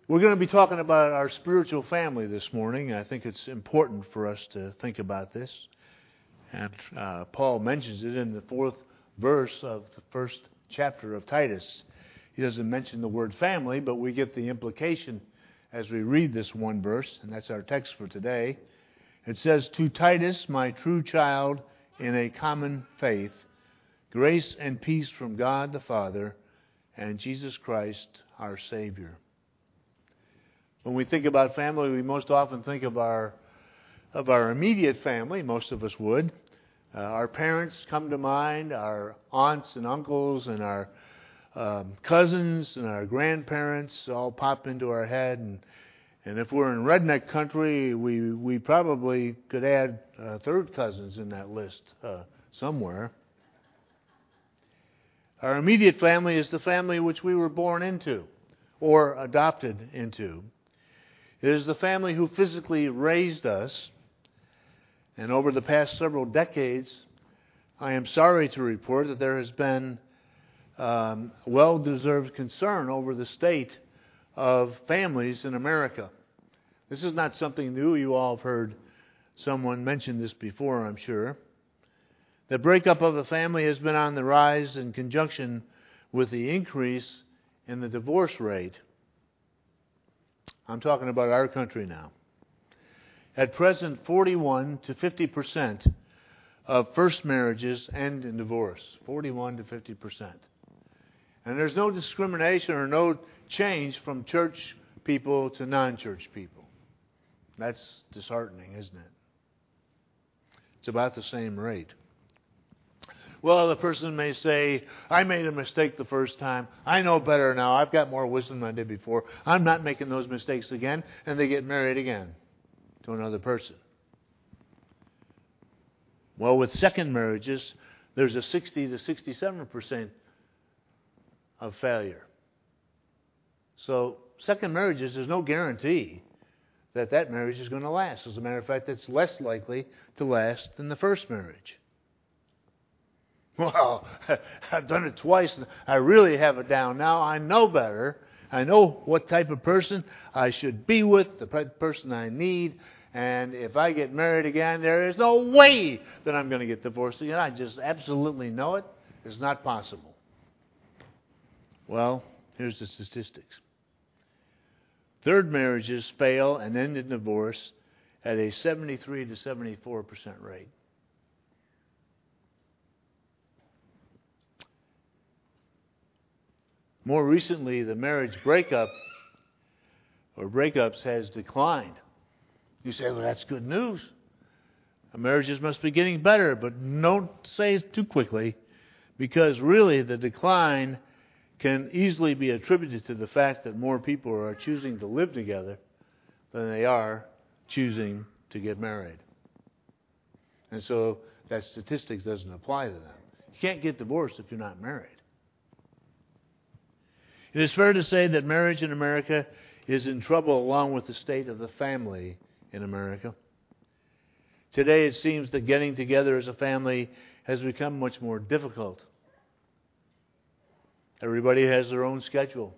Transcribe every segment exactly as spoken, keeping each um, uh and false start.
We're going to be talking about our spiritual family this morning. I think it's important for us to think about this. And uh, Paul mentions it in the fourth verse of the first chapter of Titus. He doesn't mention the word family, but we get the implication as we read this one verse, and that's our text for today. It says, "To Titus, my true child in a common faith, grace and peace from God the Father and Jesus Christ our Savior." When we think about family, we most often think of our of our immediate family. Most of us would. Uh, our parents come to mind, our aunts and uncles and our um, cousins and our grandparents all pop into our head. And, and if we're in redneck country, we, we probably could add uh, third cousins in that list uh, somewhere. Our immediate family is the family which we were born into or adopted into. It is the family who physically raised us. And over the past several decades, I am sorry to report that there has been um, well-deserved concern over the state of families in America. This is not something new. You all have heard someone mention this before, I'm sure. The breakup of a family has been on the rise in conjunction with the increase in the divorce rate. I'm talking about our country now. At present, forty-one to fifty percent of first marriages end in divorce. forty-one to fifty percent. And there's no discrimination or no change from church people to non-church people. That's disheartening, isn't it? It's about the same rate. Well, the person may say, I made a mistake the first time. I know better now. I've got more wisdom than I did before. I'm not making those mistakes again. And they get married again to another person. Well, with second marriages, there's a sixty to sixty-seven percent of failure. So second marriages, there's no guarantee that that marriage is going to last. As a matter of fact, it's less likely to last than the first marriage. Well, I've done it twice. And I really have it down now. I know better. I know what type of person I should be with, the person I need. And if I get married again, there is no way that I'm going to get divorced again. I just absolutely know it. It's not possible. Well, here's the statistics. Third marriages fail and end in divorce at a seventy-three to seventy-four percent rate. More recently, the marriage breakup or breakups has declined. You say, well, that's good news. Marriages must be getting better, but don't say it too quickly, because really the decline can easily be attributed to the fact that more people are choosing to live together than they are choosing to get married. And so that statistic doesn't apply to them. You can't get divorced if you're not married. It is fair to say that marriage in America is in trouble along with the state of the family in America. Today it seems that getting together as a family has become much more difficult. Everybody has their own schedule.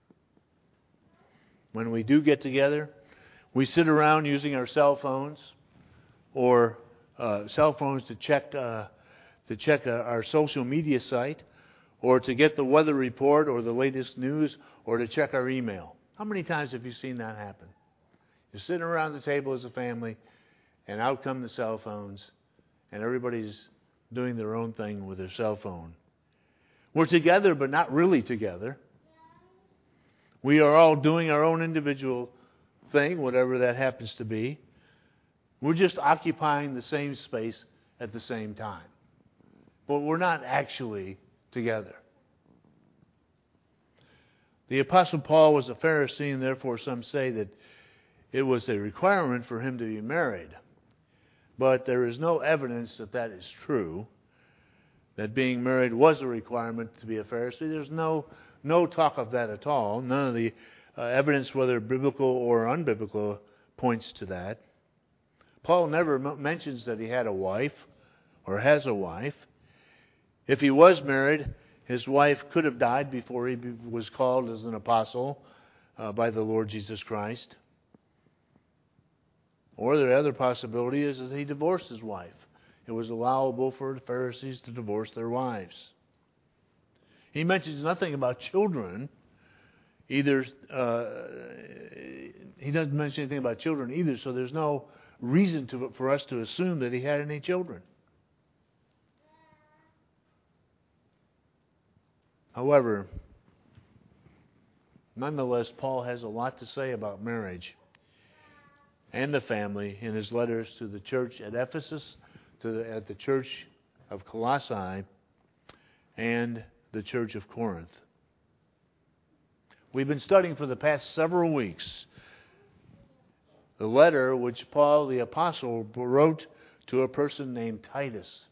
When we do get together, we sit around using our cell phones or uh, cell phones to check uh, to check uh, our social media site, or to get the weather report or the latest news, or to check our email. How many times have you seen that happen? You're sitting around the table as a family, and out come the cell phones, and everybody's doing their own thing with their cell phone. We're together, but not really together. We are all doing our own individual thing, whatever that happens to be. We're just occupying the same space at the same time. But we're not actually together. The Apostle Paul was a Pharisee, and therefore some say that it was a requirement for him to be married. But there is no evidence that that is true, that being married was a requirement to be a Pharisee. There's no no talk of that at all. None of the uh, evidence, whether biblical or unbiblical, points to that. Paul never m- mentions that he had a wife or has a wife. If he was married, his wife could have died before he was called as an apostle. uh, by the Lord Jesus Christ. Or the other possibility is that he divorced his wife. It was allowable for the Pharisees to divorce their wives. He mentions nothing about children. Either uh, he doesn't mention anything about children either, so there's no reason to, for us to assume that he had any children. However, nonetheless, Paul has a lot to say about marriage and the family in his letters to the church at Ephesus, to the, at the church of Colossae, and the church of Corinth. We've been studying for the past several weeks the letter which Paul the Apostle wrote to a person named Titus.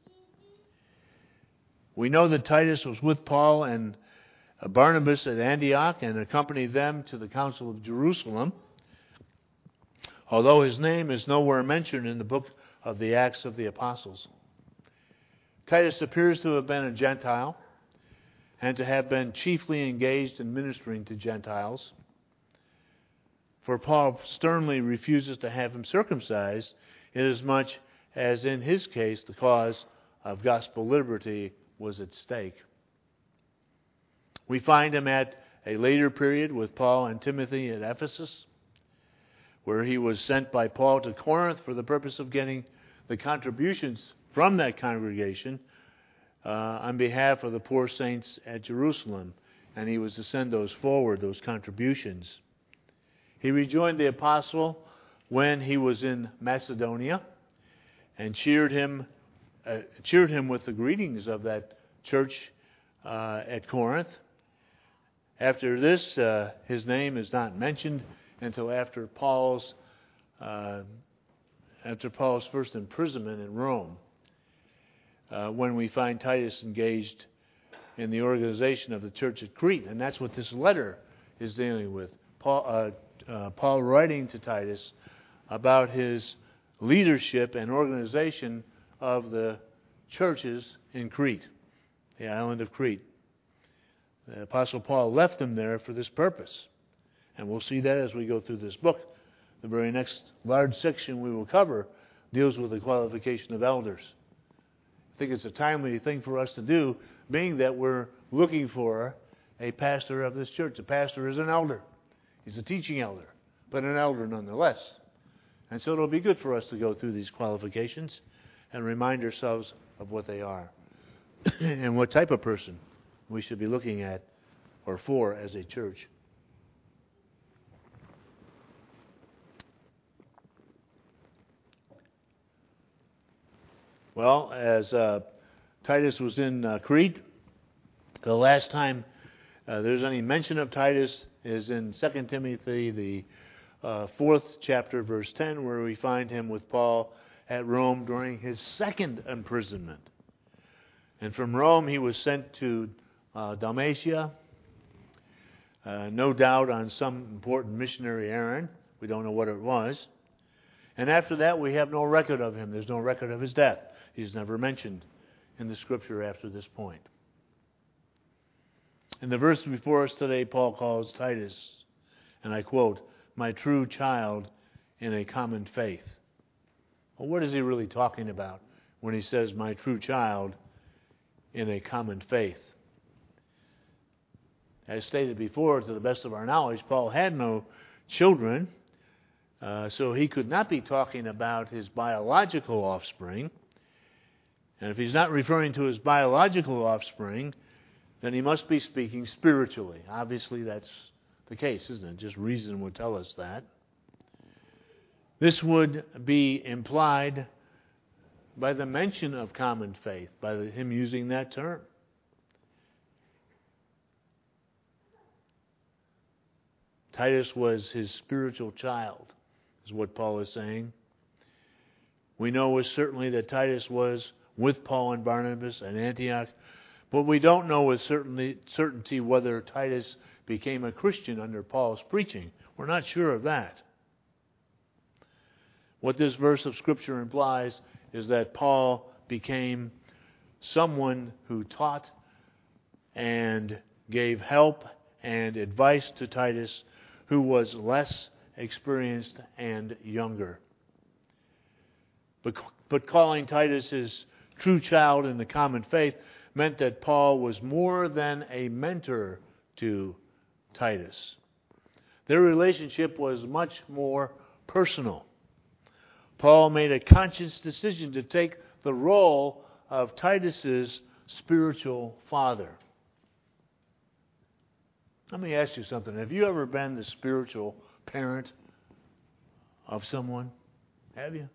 We know that Titus was with Paul and Barnabas at Antioch and accompanied them to the Council of Jerusalem, although his name is nowhere mentioned in the book of the Acts of the Apostles. Titus appears to have been a Gentile and to have been chiefly engaged in ministering to Gentiles. For Paul sternly refuses to have him circumcised, inasmuch as in his case the cause of gospel liberty was at stake. We find him at a later period with Paul and Timothy at Ephesus, where he was sent by Paul to Corinth for the purpose of getting the contributions from that congregation uh, on behalf of the poor saints at Jerusalem, and he was to send those forward, those contributions. He rejoined the apostle when he was in Macedonia and cheered him uh, cheered him with the greetings of that church uh, at Corinth. After this, uh, his name is not mentioned until after Paul's uh, after Paul's first imprisonment in Rome, uh, when we find Titus engaged in the organization of the church at Crete, and that's what this letter is dealing with. Paul, uh, uh, Paul writing to Titus about his leadership and organization of the churches in Crete, the island of Crete. The Apostle Paul left them there for this purpose. And we'll see that as we go through this book. The very next large section we will cover deals with the qualification of elders. I think it's a timely thing for us to do, being that we're looking for a pastor of this church. A pastor is an elder. He's a teaching elder, but an elder nonetheless. And so it'll be good for us to go through these qualifications and remind ourselves of what they are and what type of person we should be looking at or for as a church. Well, as uh, Titus was in uh, Crete, the last time uh, there's any mention of Titus is in Second Timothy, the uh, fourth chapter, verse ten, where we find him with Paul at Rome during his second imprisonment. And from Rome he was sent to uh, Dalmatia, uh, no doubt on some important missionary errand. We don't know what it was. And after that we have no record of him. There's no record of his death. He's never mentioned in the Scripture after this point. In the verse before us today, Paul calls Titus, and I quote, "my true child in a common faith." Well, what is he really talking about when he says, "my true child in a common faith"? As stated before, to the best of our knowledge, Paul had no children, uh, so he could not be talking about his biological offspring. And if he's not referring to his biological offspring, then he must be speaking spiritually. Obviously, that's the case, isn't it? Just reason would tell us that. This would be implied by the mention of common faith, by the, him using that term. Titus was his spiritual child, is what Paul is saying. We know with certainty that Titus was with Paul and Barnabas at Antioch, but we don't know with certainty, certainty whether Titus became a Christian under Paul's preaching. We're not sure of that. What this verse of Scripture implies is that Paul became someone who taught and gave help and advice to Titus, who was less experienced and younger. But, but calling Titus his true child in the common faith meant that Paul was more than a mentor to Titus. Their relationship was much more personal. Paul made a conscious decision to take the role of Titus's spiritual father. Let me ask you something. Have you ever been the spiritual parent of someone? Have you?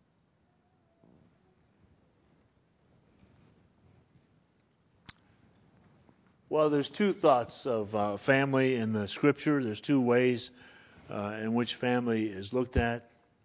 Well, there's two thoughts of uh, family in the Scripture. There's two ways uh, in which family is looked at.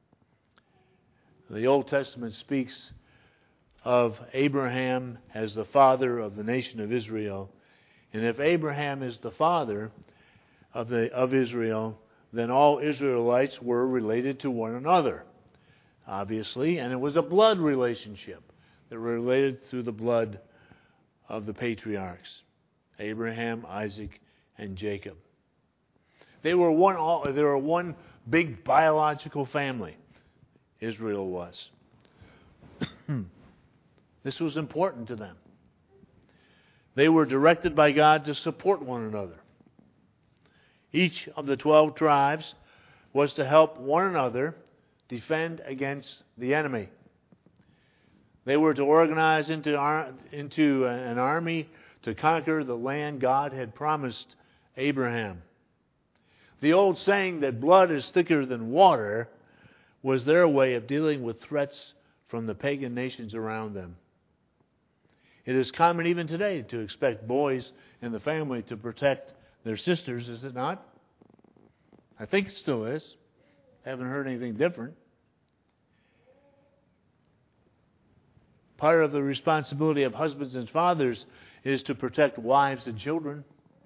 The Old Testament speaks of Abraham as the father of the nation of Israel. And if Abraham is the father of the of Israel, then all Israelites were related to one another, obviously. And it was a blood relationship that were related through the blood of the patriarchs. Abraham, Isaac, and Jacob. They were one all, they were one big biological family. Israel was. This was important to them. They were directed by God to support one another. Each of the twelve tribes was to help one another defend against the enemy. They were to organize into, into an army to conquer the land God had promised Abraham. The old saying that blood is thicker than water was their way of dealing with threats from the pagan nations around them. It is common even today to expect boys in the family to protect their sisters, is it not? I think it still is. I haven't heard anything different. Part of the responsibility of husbands and fathers is to protect wives and children.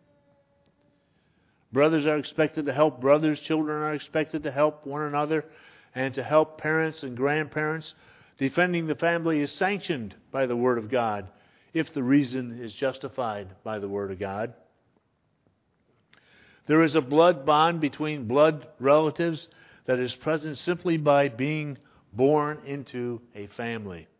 Brothers are expected to help brothers. Children are expected to help one another and to help parents and grandparents. Defending the family is sanctioned by the Word of God if the reason is justified by the Word of God. There is a blood bond between blood relatives that is present simply by being born into a family.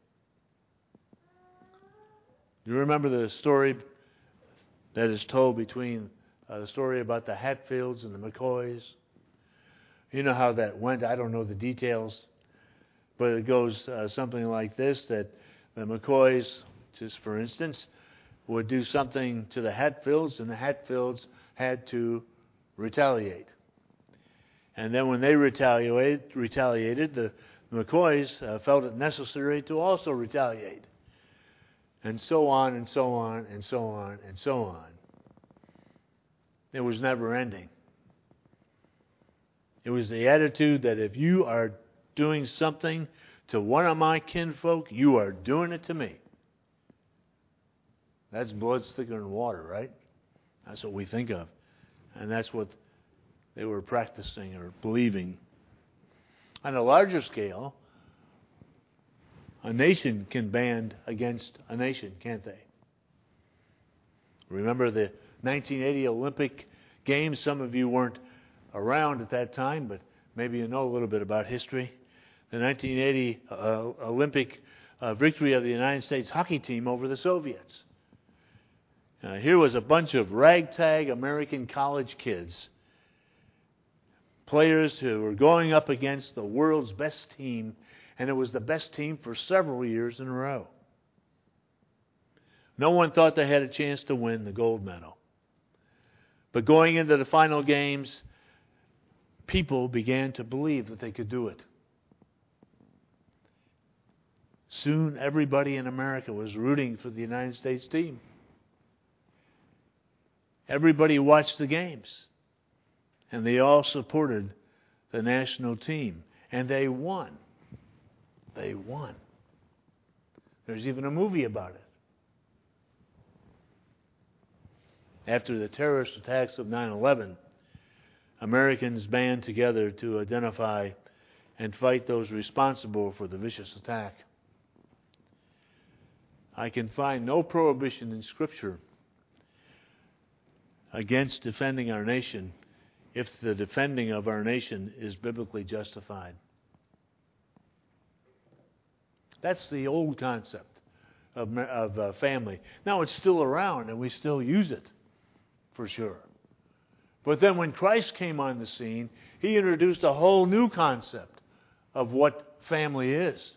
Do you remember the story that is told between uh, the story about the Hatfields and the McCoys? You know how that went. I don't know the details, but it goes uh, something like this, that the McCoys, just for instance, would do something to the Hatfields, and the Hatfields had to retaliate. And then when they retaliated, retaliated the McCoys uh, felt it necessary to also retaliate. And so on and so on and so on and so on. It was never ending. It was the attitude that if you are doing something to one of my kinfolk, you are doing it to me. That's blood's thicker than water, right? That's what we think of. And that's what they were practicing or believing. On a larger scale, a nation can band against a nation, can't they? Remember the nineteen eighty Olympic Games? Some of you weren't around at that time, but maybe you know a little bit about history. The nineteen eighty uh, Olympic uh, victory of the United States hockey team over the Soviets. Uh, here was a bunch of ragtag American college kids, players who were going up against the world's best team, and it was the best team for several years in a row. No one thought they had a chance to win the gold medal. But going into the final games, people began to believe that they could do it. Soon, everybody in America was rooting for the United States team. Everybody watched the games, and they all supported the national team, and they won. They won. There's even a movie about it. After the terrorist attacks of nine eleven, Americans band together to identify and fight those responsible for the vicious attack. I can find no prohibition in Scripture against defending our nation if the defending of our nation is biblically justified. That's the old concept of, of uh, family. Now it's still around and we still use it, for sure. But then when Christ came on the scene, He introduced a whole new concept of what family is.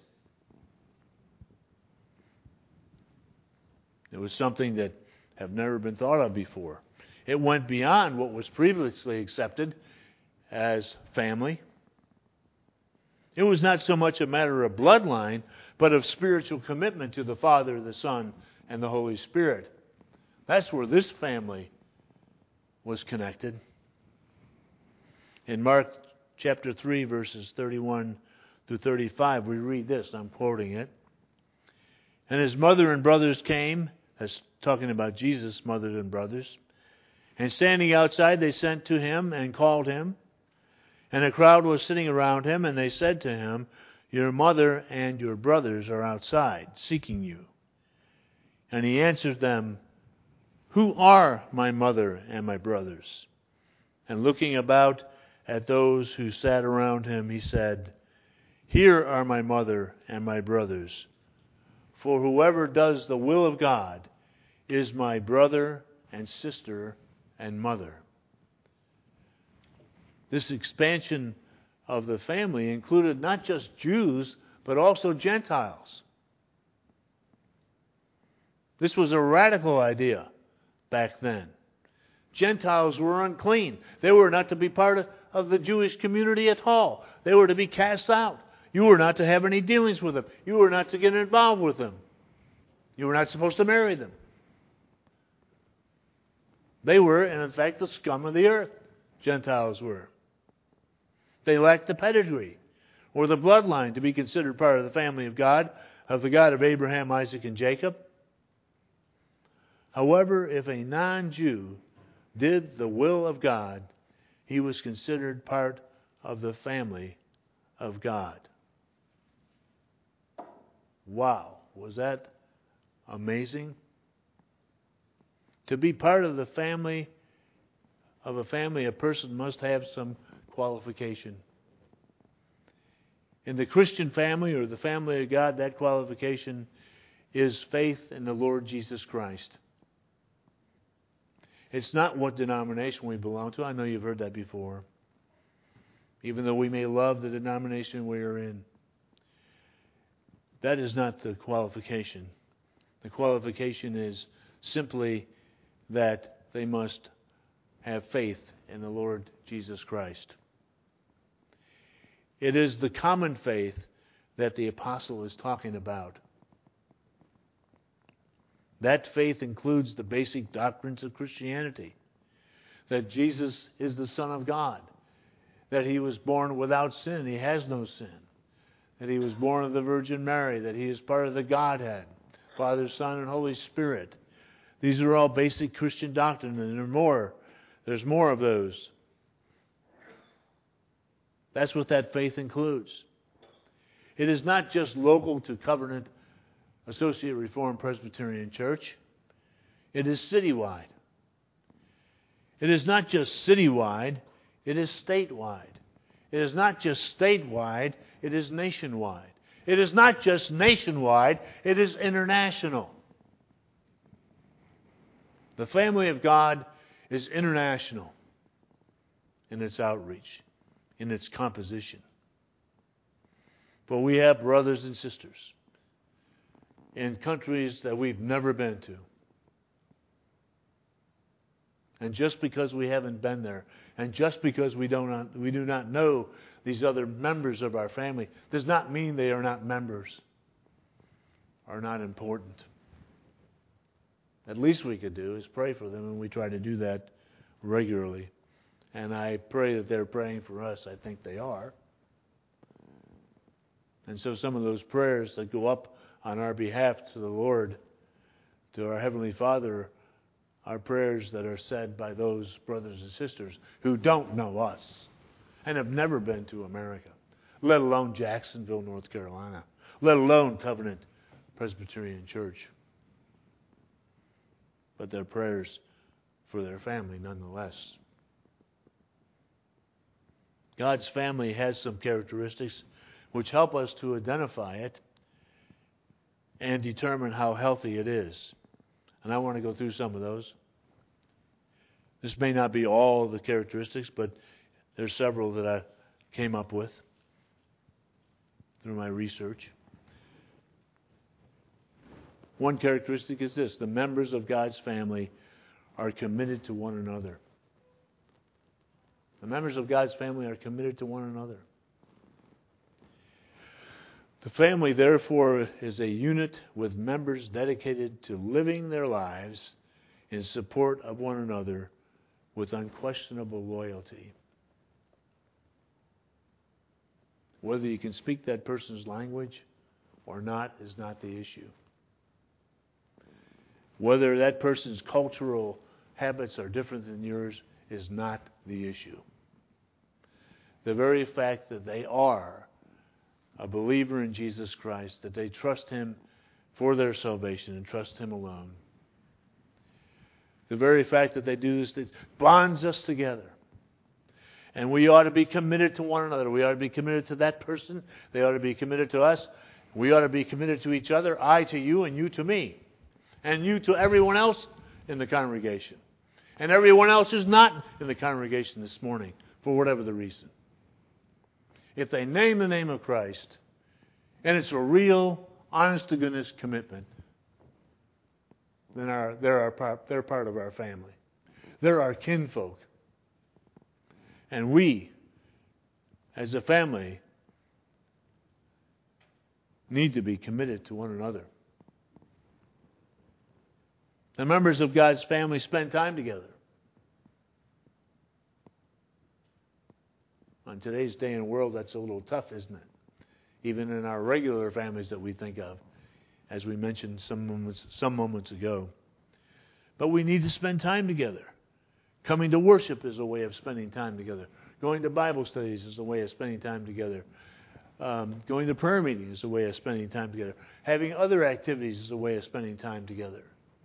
It was something that have never been thought of before. It went beyond what was previously accepted as family. It was not so much a matter of bloodline, but of spiritual commitment to the Father, the Son, and the Holy Spirit. That's where this family was connected. In Mark chapter three, verses thirty-one through thirty-five, we read this. I'm quoting it. And his mother and brothers came, that's talking about Jesus' mother and brothers, and standing outside they sent to him and called him. And a crowd was sitting around him, and they said to him, Your mother and your brothers are outside, seeking you. And he answered them, Who are my mother and my brothers? And looking about at those who sat around him, he said, Here are my mother and my brothers. For whoever does the will of God is my brother and sister and mother. This expansion of the family included not just Jews, but also Gentiles. This was a radical idea back then. Gentiles were unclean. They were not to be part of, of the Jewish community at all. They were to be cast out. You were not to have any dealings with them. You were not to get involved with them. You were not supposed to marry them. They were, and in fact, the scum of the earth. Gentiles were. They lacked the pedigree or the bloodline to be considered part of the family of God, of the God of Abraham, Isaac, and Jacob. However, if a non-Jew did the will of God, he was considered part of the family of God. Wow, was that amazing? To be part of the family of a family, a person must have some qualification. In the Christian family or the family of God, that qualification is faith in the Lord Jesus Christ. It's not what denomination we belong to. I know you've heard that before. Even though we may love the denomination we are in, that is not the qualification. The qualification is simply that they must have faith in the Lord Jesus Christ. It is the common faith that the apostle is talking about. That faith includes the basic doctrines of Christianity. That Jesus is the Son of God. That He was born without sin. He has no sin. That He was born of the Virgin Mary. That He is part of the Godhead. Father, Son, and Holy Spirit. These are all basic Christian doctrine, and there are more. There's more of those. That's what that faith includes. It is not just local to Covenant Associate Reformed Presbyterian Church. It is citywide. It is not just citywide, it is statewide. It is not just statewide, it is nationwide. It is not just nationwide, it is international. The family of God is international in its outreach, in its composition. But we have brothers and sisters in countries that we've never been to. And just because we haven't been there, and just because we don't we do not know these other members of our family, does not mean they are not members, are not important. At least we could do is pray for them, and we try to do that regularly. And I pray that they're praying for us. I think they are. And so some of those prayers that go up on our behalf to the Lord, to our Heavenly Father, are prayers that are said by those brothers and sisters who don't know us and have never been to America, let alone Jacksonville, North Carolina, let alone Covenant Presbyterian Church. But they're prayers for their family nonetheless. God's family has some characteristics which help us to identify it and determine how healthy it is. And I want to go through some of those. This may not be all the characteristics, but there's several that I came up with through my research. One characteristic is this: the members of God's family are committed to one another. The members of God's family are committed to one another. The family, therefore, is a unit with members dedicated to living their lives in support of one another with unquestionable loyalty. Whether you can speak that person's language or not is not the issue. Whether that person's cultural habits are different than yours is not the issue. The very fact that they are a believer in Jesus Christ, that they trust Him for their salvation and trust Him alone. The very fact that they do this, it bonds us together. And we ought to be committed to one another. We ought to be committed to that person. They ought to be committed to us. We ought to be committed to each other. I to you and you to me. And you to everyone else in the congregation. And everyone else is not in the congregation this morning, for whatever the reason. If they name the name of Christ, and it's a real, honest-to-goodness commitment, then our, they're, our part, they're part of our family. They're our kinfolk. And we, as a family, need to be committed to one another. The members of God's family spend time together. On today's day and world, that's a little tough, isn't it? Even in our regular families that we think of, as we mentioned some moments, some moments ago. But we need to spend time together. Coming to worship is a way of spending time together. Going to Bible studies is a way of spending time together. Um, going to prayer meetings is a way of spending time together. Having other activities is a way of spending time together.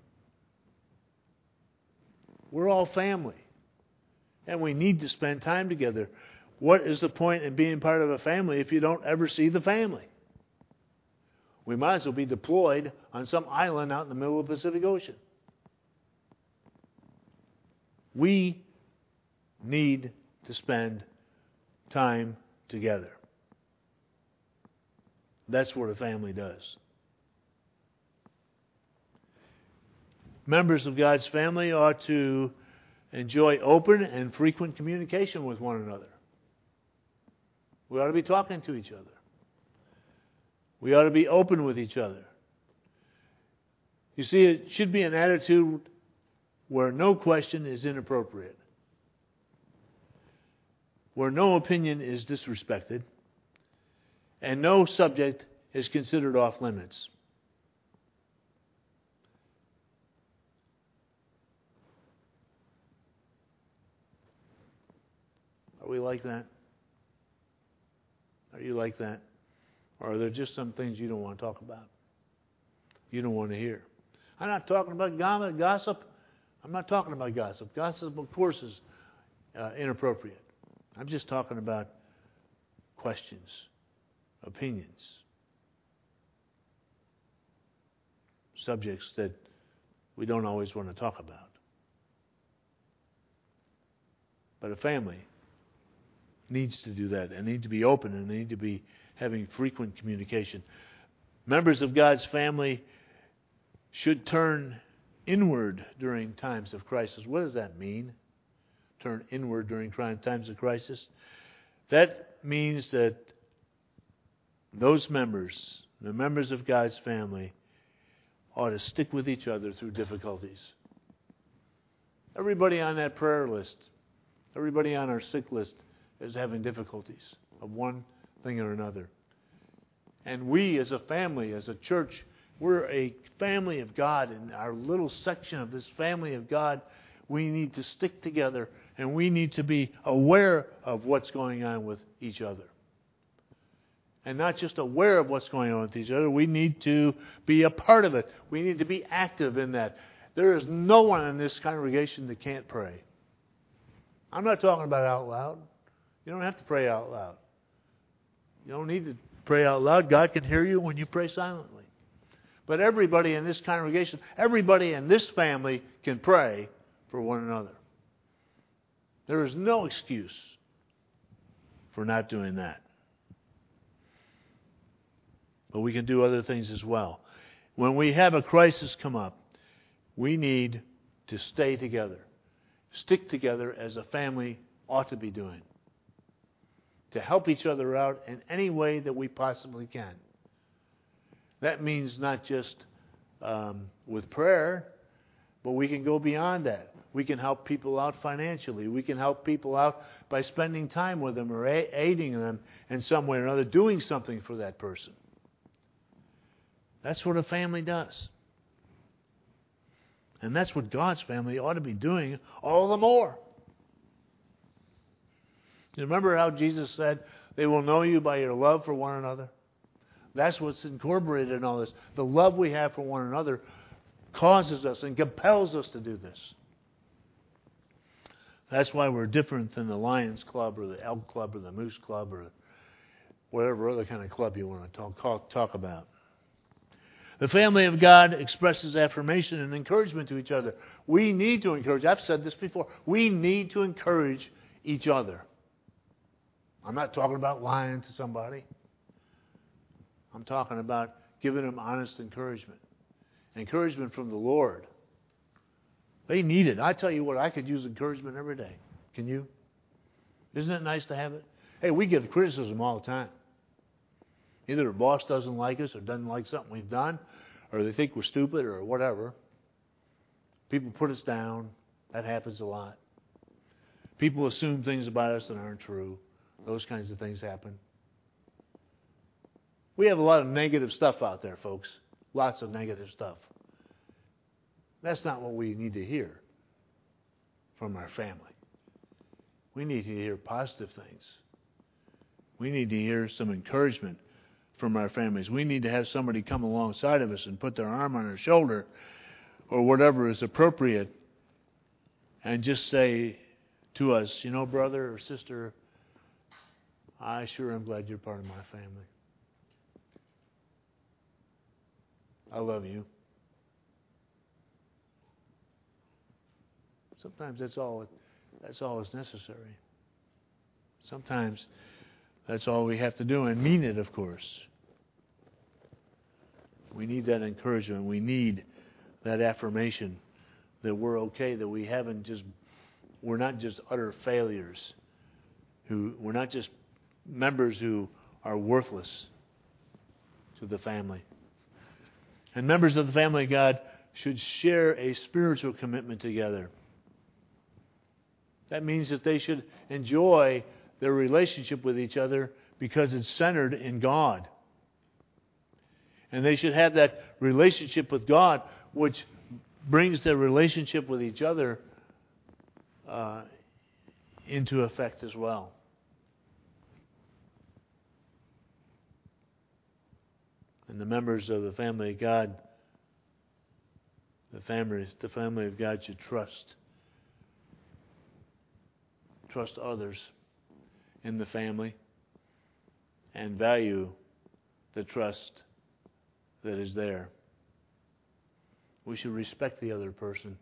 We're all family. And we need to spend time together. What is the point in being part of a family if you don't ever see the family? We might as well be deployed on some island out in the middle of the Pacific Ocean. We need to spend time together. That's what a family does. Members of God's family ought to enjoy open and frequent communication with one another. We ought to be talking to each other. We ought to be open with each other. You see, it should be an attitude where no question is inappropriate, where no opinion is disrespected, and no subject is considered off limits. Are we like that? Are you like that? Or are there just some things you don't want to talk about? You don't want to hear. I'm not talking about gossip. I'm not talking about gossip. Gossip, of course, is uh, inappropriate. I'm just talking about questions, opinions, subjects that we don't always want to talk about. But a family needs to do that and need to be open and need to be having frequent communication. Members of God's family should turn inward during times of crisis. What does that mean? Turn inward during times of crisis? That means that those members, the members of God's family, ought to stick with each other through difficulties. Everybody on that prayer list, everybody on our sick list is having difficulties of one thing or another. And we as a family, as a church, we're a family of God. In our little section of this family of God, we need to stick together and we need to be aware of what's going on with each other. And not just aware of what's going on with each other, we need to be a part of it. We need to be active in that. There is no one in this congregation that can't pray. I'm not talking about out loud. You don't have to pray out loud. You don't need to pray out loud. God can hear you when you pray silently. But everybody in this congregation, everybody in this family can pray for one another. There is no excuse for not doing that. But we can do other things as well. When we have a crisis come up, we need to stay together. Stick together as a family ought to be doing. To help each other out in any way that we possibly can. That means not just um, with prayer, but we can go beyond that. We can help people out financially. We can help people out by spending time with them or a- aiding them in some way or another, doing something for that person. That's what a family does. And that's what God's family ought to be doing all the more. You remember how Jesus said, they will know you by your love for one another? That's what's incorporated in all this. The love we have for one another causes us and compels us to do this. That's why we're different than the Lions Club or the Elk Club or the Moose Club or whatever other kind of club you want to talk, talk about. The family of God expresses affirmation and encouragement to each other. We need to encourage. I've said this before. We need to encourage each other. I'm not talking about lying to somebody. I'm talking about giving them honest encouragement. Encouragement from the Lord. They need it. I tell you what, I could use encouragement every day. Can you? Isn't it nice to have it? Hey, we get criticism all the time. Either a boss doesn't like us or doesn't like something we've done, or they think we're stupid or whatever. People put us down. That happens a lot. People assume things about us that aren't true. Those kinds of things happen. We have a lot of negative stuff out there, folks. Lots of negative stuff. That's not what we need to hear from our family. We need to hear positive things. We need to hear some encouragement from our families. We need to have somebody come alongside of us and put their arm on our shoulder or whatever is appropriate and just say to us, you know, brother or sister, I sure am glad you're part of my family. I love you. Sometimes that's all that's all is necessary. Sometimes that's all we have to do, and mean it, of course. We need that encouragement. We need that affirmation that we're okay, that we haven't just we're not just utter failures. Who we're not just members who are worthless to the family. And members of the family of God should share a spiritual commitment together. That means that they should enjoy their relationship with each other because it's centered in God. And they should have that relationship with God, which brings their relationship with each other uh, into effect as well. And the members of the family of God, the family, the family of God should trust. Trust others in the family and value the trust that is there. We should respect the other person,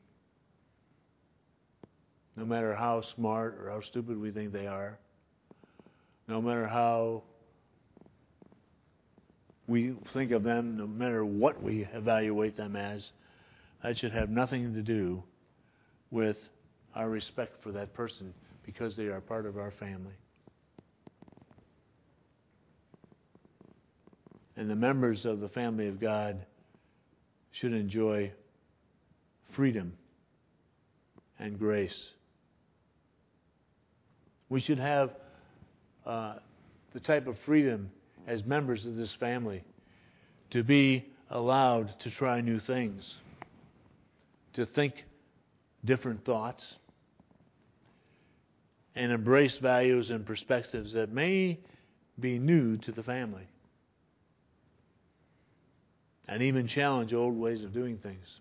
no matter how smart or how stupid we think they are, no matter how we think of them, no matter what we evaluate them as. That should have nothing to do with our respect for that person because they are part of our family. And the members of the family of God should enjoy freedom and grace. We should have uh, the type of freedom as members of this family to be allowed to try new things, to think different thoughts, and embrace values and perspectives that may be new to the family, and even challenge old ways of doing things.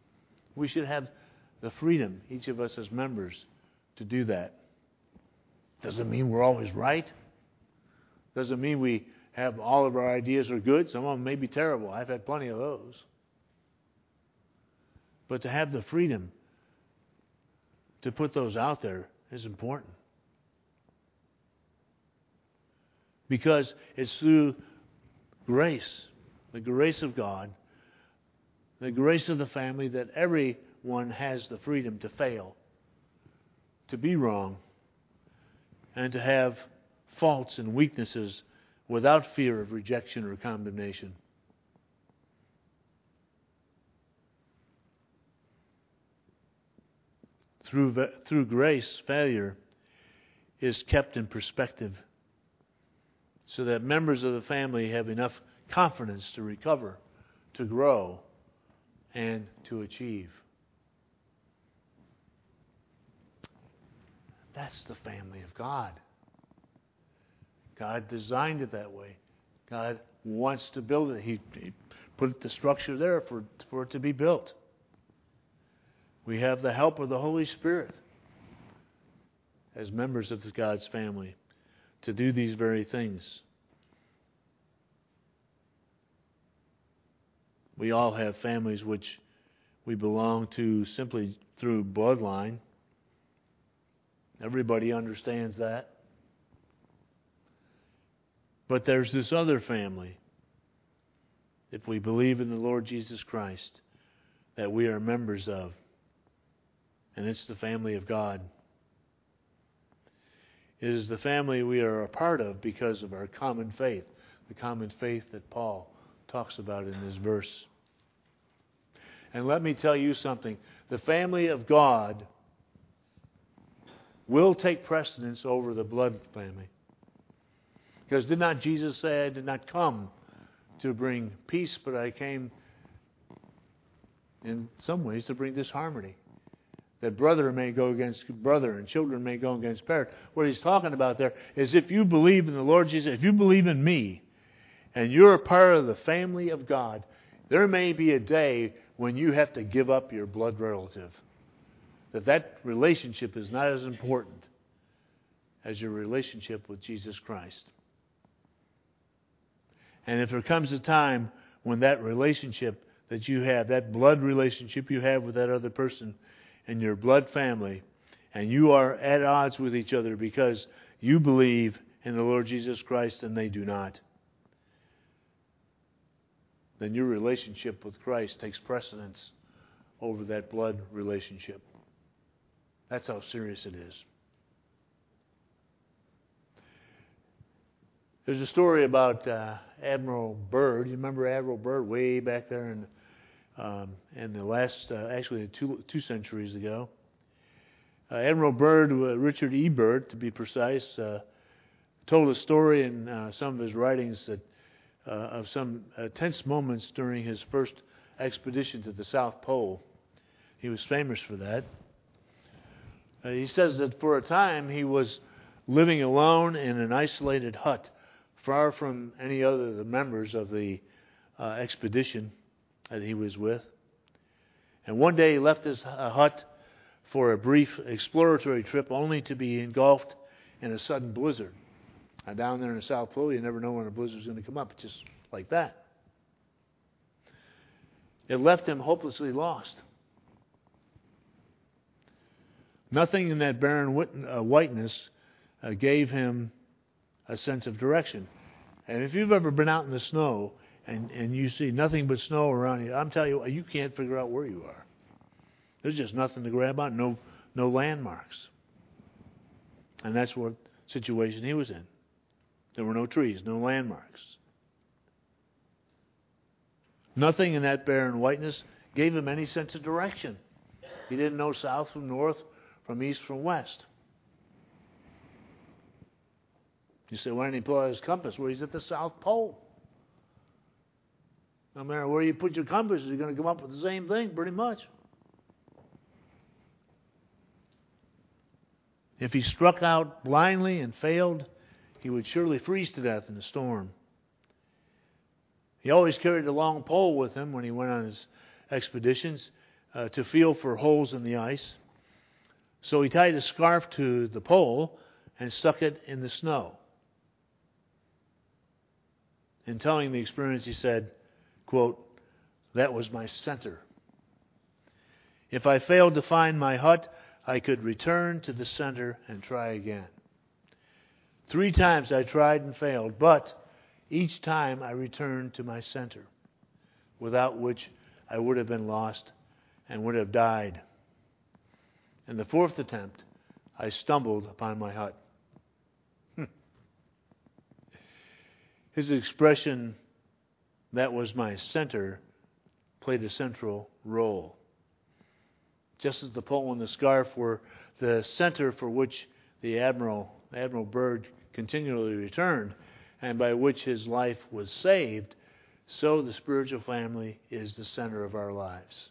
We should have the freedom, each of us as members, to do that. Doesn't mean we're always right. Doesn't mean we have all of our ideas are good. Some of them may be terrible. I've had plenty of those. But to have the freedom to put those out there is important. Because it's through grace, the grace of God, the grace of the family, that everyone has the freedom to fail, to be wrong, and to have faults and weaknesses without fear of rejection or condemnation. Through, through grace, failure is kept in perspective so that members of the family have enough confidence to recover, to grow, and to achieve. That's the family of God. God designed it that way. God wants to build it. He, he put the structure there for, for it to be built. We have the help of the Holy Spirit as members of God's family to do these very things. We all have families which we belong to simply through bloodline. Everybody understands that. But there's this other family, if we believe in the Lord Jesus Christ, that we are members of. And it's the family of God. It is the family we are a part of because of our common faith, the common faith that Paul talks about in this verse. And let me tell you something. The family of God will take precedence over the blood family. Because did not Jesus say, I did not come to bring peace, but I came in some ways to bring disharmony. That brother may go against brother and children may go against parent. What he's talking about there is if you believe in the Lord Jesus, if you believe in me, and you're a part of the family of God, there may be a day when you have to give up your blood relative. That that relationship is not as important as your relationship with Jesus Christ. And if there comes a time when that relationship that you have, that blood relationship you have with that other person in your blood family, and you are at odds with each other because you believe in the Lord Jesus Christ and they do not, then your relationship with Christ takes precedence over that blood relationship. That's how serious it is. There's a story about uh, Admiral Byrd. You remember Admiral Byrd way back there in, um, in the last, uh, actually two, two centuries ago. Uh, Admiral Byrd, uh, Richard E. Byrd to be precise, uh, told a story in uh, some of his writings that uh, of some uh, tense moments during his first expedition to the South Pole. He was famous for that. Uh, he says that for a time he was living alone in an isolated hut, far from any other of the members of the uh, expedition that he was with. And one day he left his uh, hut for a brief exploratory trip, only to be engulfed in a sudden blizzard. Now, down there in the South Pole, you never know when a blizzard is going to come up, just like that. It left him hopelessly lost. Nothing in that barren wit- uh, whiteness uh, gave him a sense of direction. And if you've ever been out in the snow and, and you see nothing but snow around you, I'm telling you, you can't figure out where you are. There's just nothing to grab on, no, no landmarks. And that's what situation he was in. There were no trees, no landmarks. Nothing in that barren whiteness gave him any sense of direction. He didn't know south from north, from east from west. You say, why didn't he pull out his compass? Well, he's at the South Pole. No matter where you put your compass, you're going to come up with the same thing, pretty much. If he struck out blindly and failed, he would surely freeze to death in the storm. He always carried a long pole with him when he went on his expeditions uh, to feel for holes in the ice. So he tied a scarf to the pole and stuck it in the snow. In telling the experience, he said, quote, "That was my center. If I failed to find my hut, I could return to the center and try again. Three times I tried and failed, but each time I returned to my center, without which I would have been lost and would have died. In the fourth attempt, I stumbled upon my hut." His expression, "that was my center," played a central role. Just as the pole and the scarf were the center for which the Admiral, Admiral Byrd continually returned, and by which his life was saved, so the spiritual family is the center of our lives.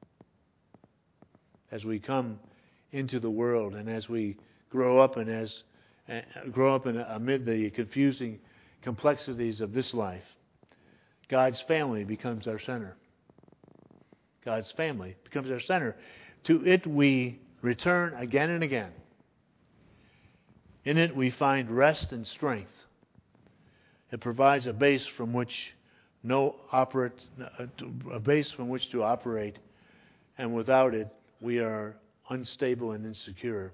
As we come into the world and as we grow up and as uh, grow up in, amid the confusing complexities of this life, God's family becomes our center. God's family becomes our center. To it we return again and again. In it we find rest and strength. It provides a base from which no operate, a base from which to operate, and without it we are unstable and insecure.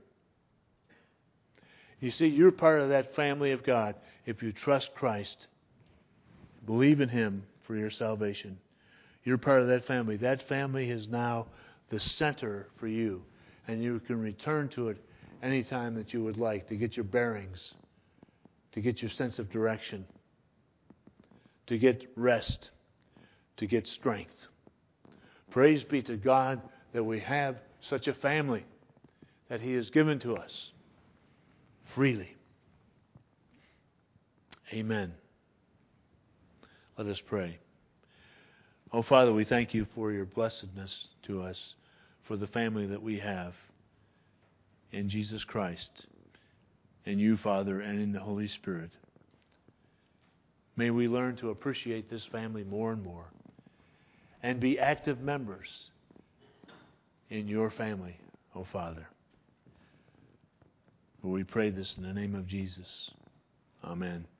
You see, you're part of that family of God if you trust Christ, believe in Him for your salvation. You're part of that family. That family is now the center for you, and you can return to it anytime that you would like to get your bearings, to get your sense of direction, to get rest, to get strength. Praise be to God that we have such a family that He has given to us freely. Amen. Let us pray. Oh, Father, we thank You for Your blessedness to us, for the family that we have in Jesus Christ, in You, Father, and in the Holy Spirit. May we learn to appreciate this family more and more and be active members in Your family, oh Father. For we pray this in the name of Jesus. Amen.